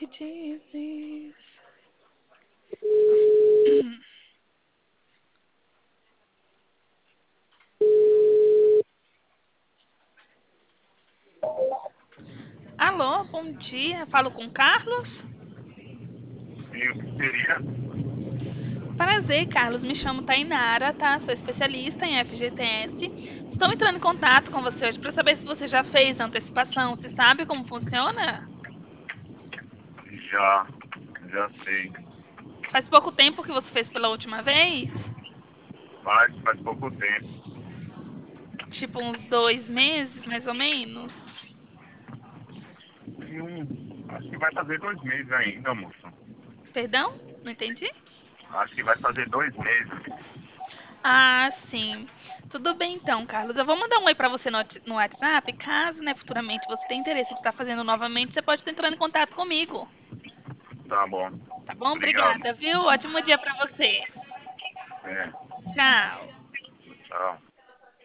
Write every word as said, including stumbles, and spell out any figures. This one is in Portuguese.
dizes. Alô, bom dia. Falo com Carlos? E o que seria? Prazer, Carlos. Me chamo Tainara, tá? Sou especialista em F G T S. Estou entrando em contato com você hoje para saber se você já fez a antecipação. Você sabe como funciona? Já, já sei. Faz pouco tempo que você fez pela última vez? Faz, faz pouco tempo. Tipo uns dois meses, mais ou menos? E um, acho que vai fazer dois meses ainda, moça. Perdão? Não entendi? Acho que vai fazer dois meses. Ah, sim. Tudo bem então, Carlos. Eu vou mandar um oi para você no Whats- no WhatsApp. Caso, né, futuramente você tenha interesse de estar fazendo novamente, você pode estar entrando em contato comigo. Tá bom. Tá bom? Obrigado. Obrigada, viu? Ótimo dia para você. É, Tchau. tchau.